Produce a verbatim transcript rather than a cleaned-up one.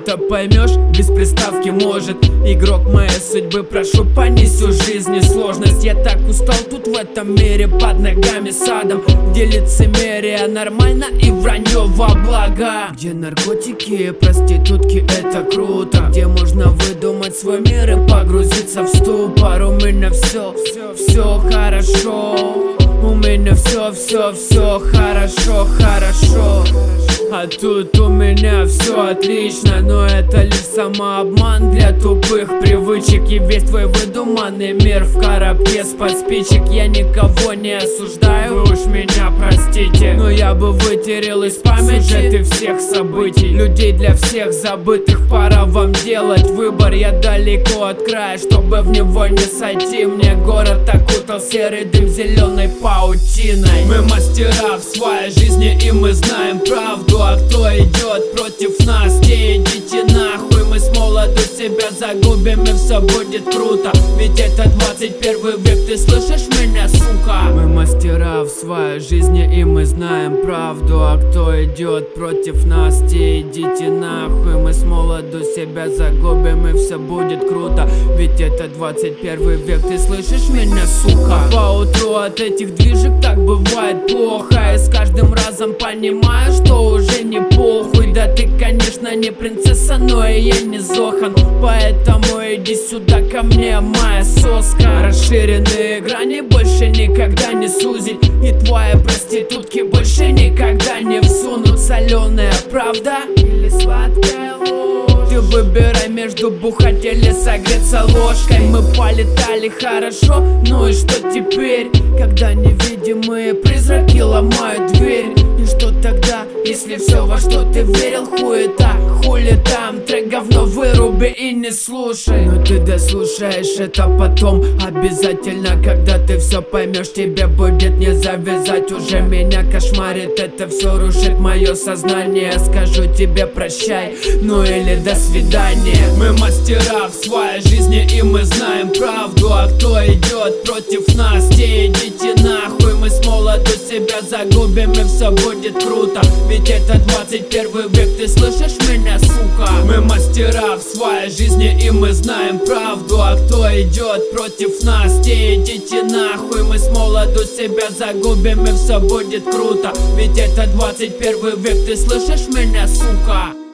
это поймешь, без приставки может. Игрок моей судьбы, прошу, понесу жизни сложность. Я так устал тут в этом мире, под ногами садом, где лицемерие нормально и вранье во благо. Где наркотики и проститутки, это круто. Где можно выдумать свой мир и погрузиться в ступор. У меня все, все хорошо. У меня все, все, все хорошо, хорошо. А тут у меня все отлично, но это лишь самообман для тупых привычек. И весь твой выдуманный мир в коробке с-под спичек. Я никого не осуждаю, вы уж меня простите, но я бы вытерел из памяти сюжеты всех событий. Людей для всех забытых, пора вам делать выбор. Я далеко от края, чтобы в него не сойти. Мне город окутал серый дым зеленой паутиной. Мы мастера в своей жизни и мы знаем правду. А кто идет против нас, те идите нахуй. Мы с молоду себя загубим и все будет круто. Ведь это двадцать первый век, ты слышишь меня, сука? Мы мастера в своей жизни и мы знаем правду. А кто идет против нас, те идите нахуй. Мы с молоду себя загубим и все будет круто. Ведь это двадцать первый век, ты слышишь меня, сука? Поутру от этих движек так бывает плохо. И с каждым разом понимаю, что уже не похуй. Да ты, конечно, не принцесса, но и я не Зохан. Поэтому иди сюда ко мне, моя соска. Расширенные грани больше никогда не сузить. И твои проститутки больше никогда не всунут. Соленая правда или сладкая ложь? Ты выбирай между бухать или согреться ложкой. Мы полетали хорошо, ну и что теперь? Когда невидимые призраки ломают дверь. И что тогда, если все, во что ты верил, хуета? Хули там, трек говно выруби и не слушай. Но ты дослушаешь это потом обязательно. Когда ты все поймешь, тебе будет не завязать. Уже меня кошмарит, это все рушит мое сознание. Скажу тебе прощай, ну или до свидания. Мы мастера в своей жизни и мы знаем правду. А кто идет против нас, те идите нахуй. Мы с молоду себя загубим и все будет круто. Ведь это двадцать первый век, ты слышишь меня, сука? Мы мастера в своей жизни и мы знаем правду. А кто идет против нас, те идите нахуй. Мы с молоду себя загубим и все будет круто. Ведь это двадцать первый век, ты слышишь меня, сука?